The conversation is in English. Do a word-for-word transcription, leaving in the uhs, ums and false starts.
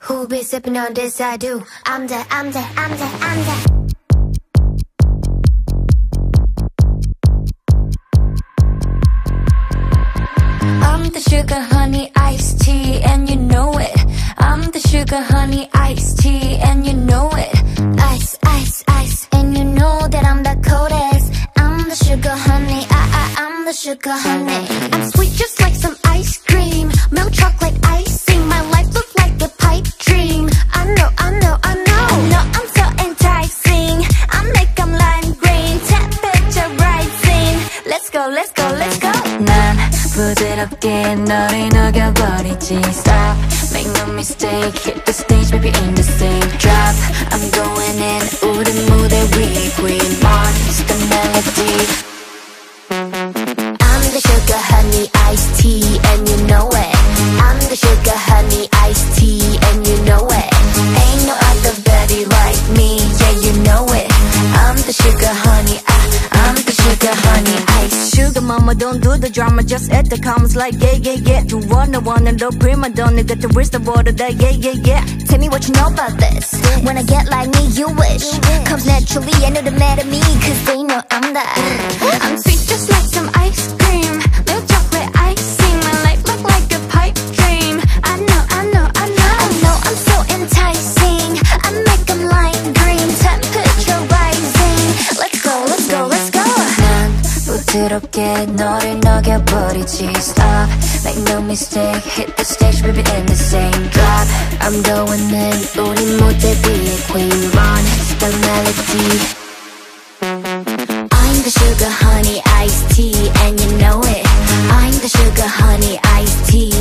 Who be sipping on this? I do. I'm the, I'm the, I'm the, I'm the. I'm the sugar honey iced tea and you know it. I'm the sugar honey iced tea and you know it. Ice, ice, ice, and you know that I'm the coldest. I'm the sugar honey, I, I, I'm the sugar honey. I'm sweet just like some ice cream, milk chocolate icing. My life looks like a pipe dream. I know, I know, I know. I know I'm so enticing. I make 'em lime green, temperature rising. Let's go, let's go, let's go. 난 부드럽게 너를 녹여버리지. Stop, make no mistake. Hit the stage, baby, in the same drop. I'm going in, 우리 무대 위에 queen monster melody. I'm the sugar honey iced tea and you know it. I'm the sugar honey iced tea and you know it. Ain't no other baby like me, yeah, you know it. I'm the sugar honey, I, I'm the sugar honey ice. Sugar mama, don't do the drama, just at the comments like yeah, yeah, yeah. You wanna wanna the prima donna, got to reach the border that yeah, yeah, yeah. Tell me what you know about this. When I get like me, you wish. Comes naturally, I know the matter me, cause they know I'm the. I'm sweet just like some ice cream, milk chocolate icing. My life look like a pipe dream. I know, I know, I know. I know I'm so enticing. I make 'em lime green, temperature rising. Let's go, let's go, let's go. 난 부드럽게 너를 녹여버리지. Stop, make no mistake. Hit the stage, baby, in the same drop. I'm going in, 우리 무대 위에 queen monster melody. I'm the sugar honey iced tea and you know it. I'm the sugar honey iced tea